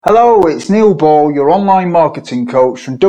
Hello, it's Neil Ball, your online marketing coach from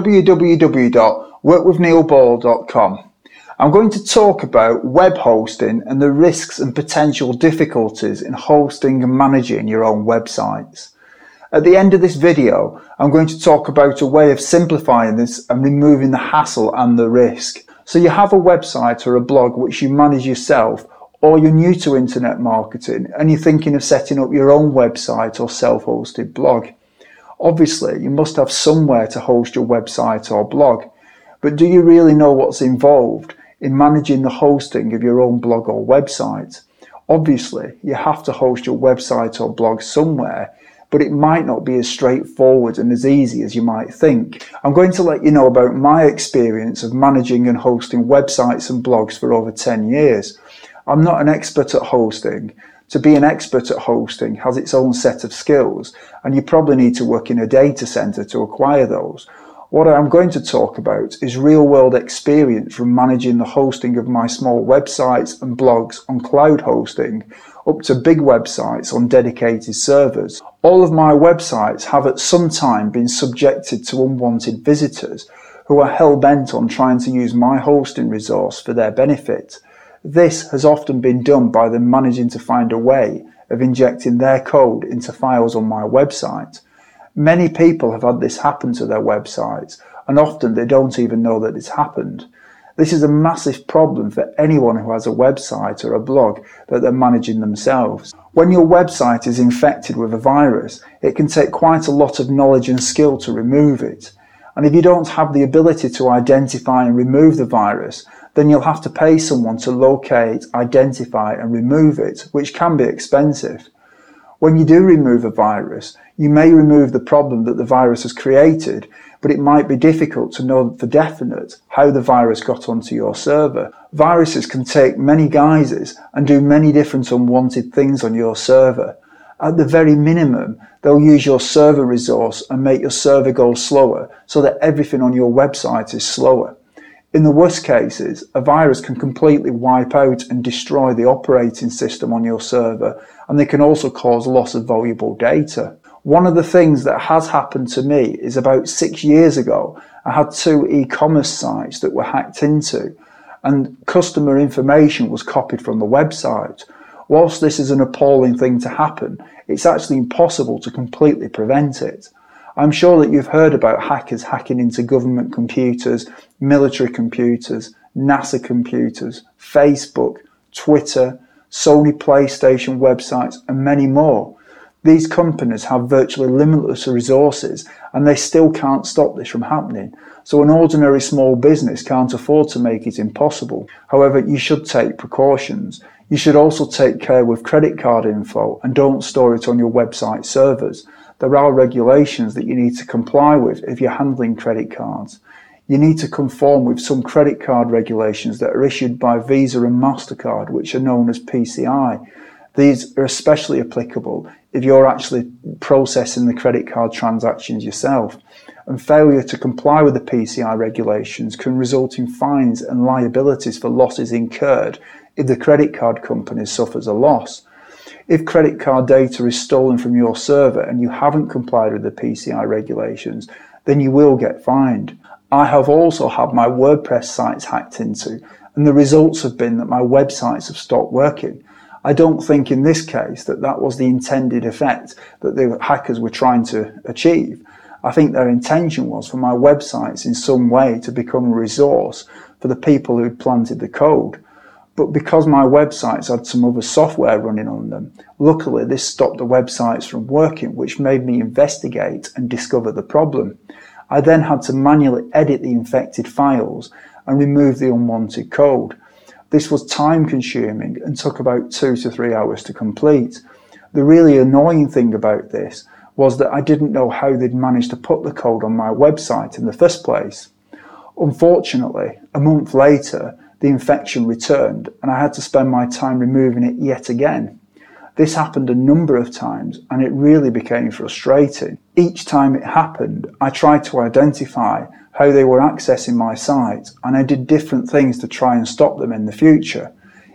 www.workwithneilball.com. I'm going to talk about web hosting and the risks and potential difficulties in hosting and managing your own websites. At the end of this video, I'm going to talk about a way of simplifying this and removing the hassle and the risk. So you have a website or a blog which you manage yourself, or you're new to internet marketing and you're thinking of setting up your own website or self-hosted blog. Obviously, you must have somewhere to host your website or blog, but do you really know what's involved in managing the hosting of your own blog or website? Obviously, you have to host your website or blog somewhere, but it might not be as straightforward and as easy as you might think. I'm going to let you know about my experience of managing and hosting websites and blogs for over 10 years. I'm not an expert at hosting. To be an expert at hosting has its own set of skills, and you probably need to work in a data center to acquire those. What I'm going to talk about is real-world experience from managing the hosting of my small websites and blogs on cloud hosting, up to big websites on dedicated servers. All of my websites have at some time been subjected to unwanted visitors who are hell-bent on trying to use my hosting resource for their benefit. This has often been done by them managing to find a way of injecting their code into files on my website. Many people have had this happen to their websites, and often they don't even know that it's happened. This is a massive problem for anyone who has a website or a blog that they're managing themselves. When your website is infected with a virus, it can take quite a lot of knowledge and skill to remove it. And if you don't have the ability to identify and remove the virus, then you'll have to pay someone to locate, identify and remove it, which can be expensive. When you do remove a virus, you may remove the problem that the virus has created, but it might be difficult to know for definite how the virus got onto your server. Viruses can take many guises and do many different unwanted things on your server. At the very minimum, they'll use your server resource and make your server go slower so that everything on your website is slower. In the worst cases, a virus can completely wipe out and destroy the operating system on your server, and they can also cause loss of valuable data. One of the things that has happened to me is about 6 years ago, I had 2 e-commerce sites that were hacked into, and customer information was copied from the website. Whilst this is an appalling thing to happen, it's actually impossible to completely prevent it. I'm sure that you've heard about hackers hacking into government computers, military computers, NASA computers, Facebook, Twitter, Sony PlayStation websites, and many more. These companies have virtually limitless resources, and they still can't stop this from happening. So an ordinary small business can't afford to make it impossible. However, you should take precautions. You should also take care with credit card info and don't store it on your website servers. There are regulations that you need to comply with if you're handling credit cards. You need to conform with some credit card regulations that are issued by Visa and MasterCard, which are known as PCI. These are especially applicable if you're actually processing the credit card transactions yourself. And failure to comply with the PCI regulations can result in fines and liabilities for losses incurred if the credit card company suffers a loss. If credit card data is stolen from your server and you haven't complied with the PCI regulations, then you will get fined. I have also had my WordPress sites hacked into, and the results have been that my websites have stopped working. I don't think in this case that was the intended effect that the hackers were trying to achieve. I think their intention was for my websites in some way to become a resource for the people who'd planted the code. But because my websites had some other software running on them, luckily this stopped the websites from working, which made me investigate and discover the problem. I then had to manually edit the infected files and remove the unwanted code. This was time consuming and took about 2 to 3 hours to complete. The really annoying thing about this was that I didn't know how they'd managed to put the code on my website in the first place. Unfortunately, a month later, the infection returned and I had to spend my time removing it yet again. This happened a number of times and it really became frustrating. Each time it happened, I tried to identify how they were accessing my site and I did different things to try and stop them in the future.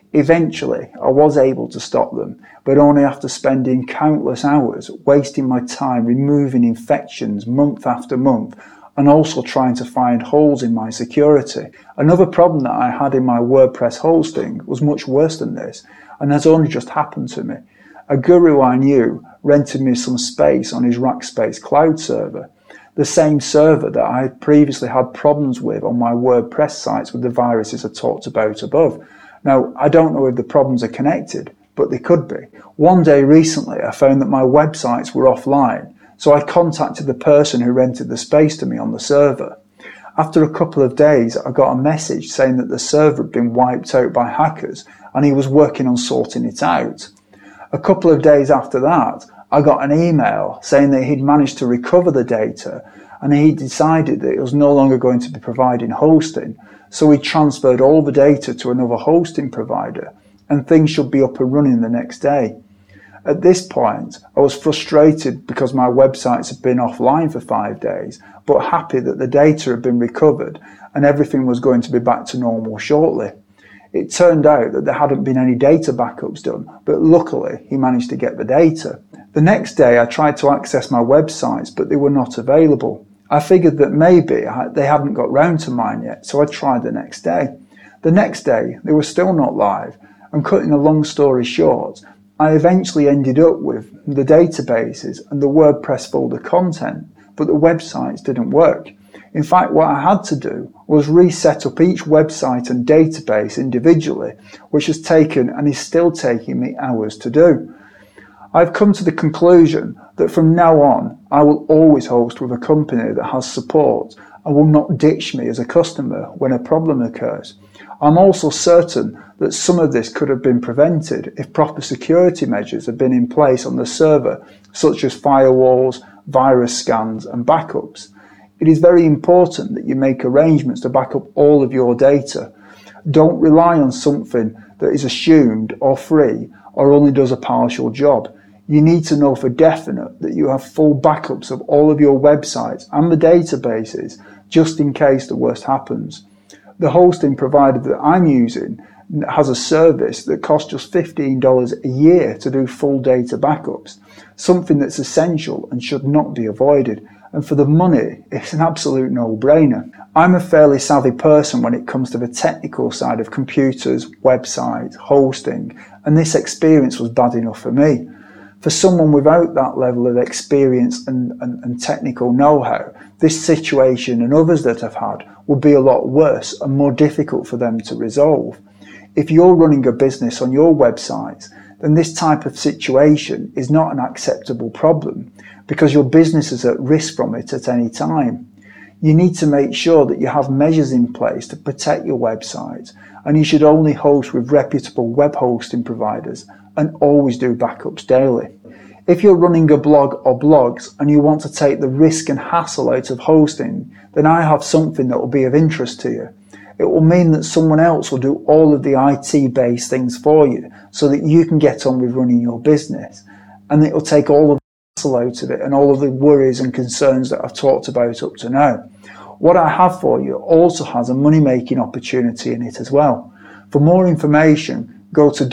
Eventually, I was able to stop them, but only after spending countless hours wasting my time removing infections month after month, and also trying to find holes in my security. Another problem that I had in my WordPress hosting was much worse than this, and has only just happened to me. A guru I knew rented me some space on his Rackspace cloud server, the same server that I had previously had problems with on my WordPress sites with the viruses I talked about above. Now, I don't know if the problems are connected, but they could be. One day recently, I found that my websites were offline, so I contacted the person who rented the space to me on the server. After a couple of days, I got a message saying that the server had been wiped out by hackers and he was working on sorting it out. A couple of days after that, I got an email saying that he'd managed to recover the data and he decided that it was no longer going to be providing hosting, so he transferred all the data to another hosting provider and things should be up and running the next day. At this point, I was frustrated because my websites had been offline for 5 days, but happy that the data had been recovered and everything was going to be back to normal shortly. It turned out that there hadn't been any data backups done, but luckily he managed to get the data. The next day I tried to access my websites, but they were not available. I figured that maybe they hadn't got round to mine yet, so I tried the next day. The next day they were still not live, and cutting a long story short, I eventually ended up with the databases and the WordPress folder content, but the websites didn't work. In fact, what I had to do was reset up each website and database individually, which has taken and is still taking me hours to do. I've come to the conclusion that from now on, I will always host with a company that has support and will not ditch me as a customer when a problem occurs. I'm also certain that some of this could have been prevented if proper security measures had been in place on the server, such as firewalls, virus scans and backups. It is very important that you make arrangements to back up all of your data. Don't rely on something that is assumed or free or only does a partial job. You need to know for definite that you have full backups of all of your websites and the databases just in case the worst happens. The hosting provider that I'm using has a service that costs just $15 a year to do full data backups, something that's essential and should not be avoided. And for the money, it's an absolute no-brainer. I'm a fairly savvy person when it comes to the technical side of computers, websites, hosting, and this experience was bad enough for me. For someone without that level of experience and technical know-how, this situation and others that I've had would be a lot worse and more difficult for them to resolve. If you're running a business on your website, then this type of situation is not an acceptable problem because your business is at risk from it at any time. You need to make sure that you have measures in place to protect your website, and you should only host with reputable web hosting providers and always do backups daily. If you're running a blog or blogs and you want to take the risk and hassle out of hosting, then I have something that will be of interest to you. It will mean that someone else will do all of the IT-based things for you so that you can get on with running your business, and it will take all of the hassle out of it and all of the worries and concerns that I've talked about up to now. What I have for you also has a money-making opportunity in it as well. For more information, go to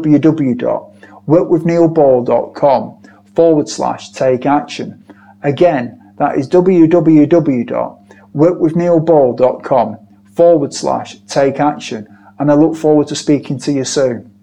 www.workwithneilball.com/take action. Again, that is www.workwithneilball.com/take action, and I look forward to speaking to you soon.